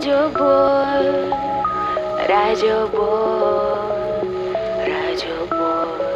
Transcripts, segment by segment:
радиобой, радиобой, радиобой.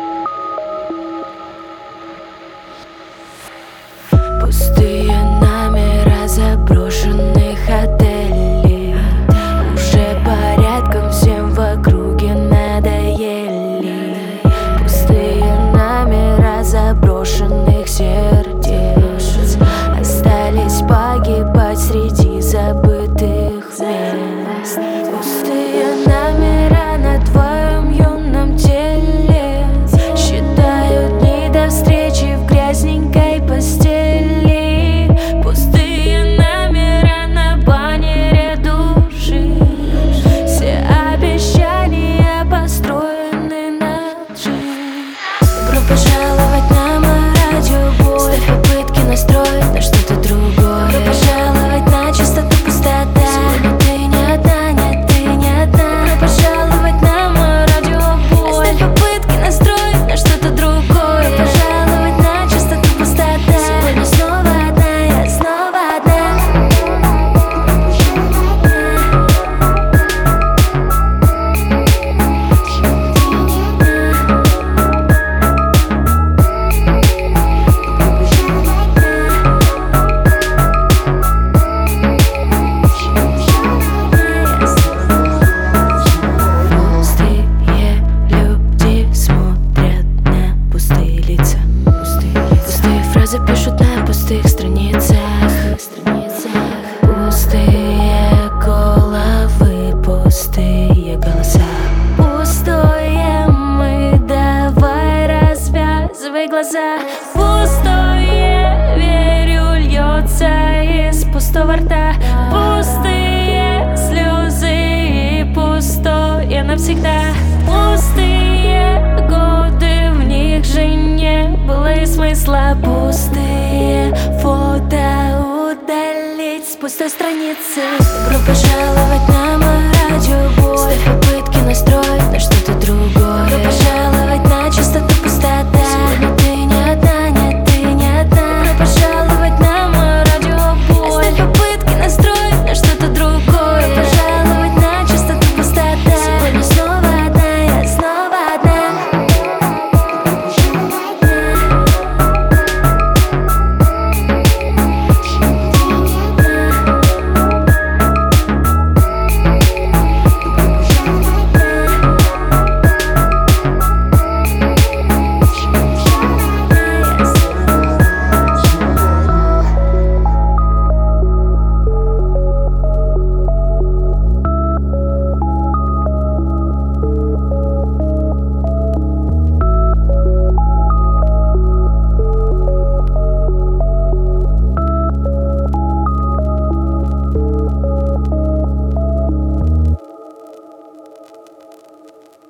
Пустые номера заброшенных отелей уже порядком всем в округе надоели. Пустые номера заброшенных сердец остались погибать среди забытых мест. Пустые номера на твоем юном теле считают дни до встречи в грязненькой постели. Пустые номера на баннере души, все обещания построены на лжи. Добро пожаловать на мой радиобой. Ставь попытки настроить на что-то другое. Добро пожаловать на чистоту пустота. Сегодня ты не одна, нет, ты не одна. Добро пожаловать на мой радиобой. Ставь попытки настроить на что-то другое. Добро пожаловать на чистоту пустота. Сегодня снова одна, я снова одна. Пустые люди смотрят на пустые лица. Пустые фразы пишут на пустых страницах. Пустые головы, пустые голоса. Пустое мы, давай развязывай глаза. Пустое, верю, льется из пустого рта. Пустые слезы и пустое навсегда. Пустые годы, в них же не было и смысла. Пустые фото удалить с пустой страницы. Добро пожаловать на мой радиобой. Ставь попытки настроить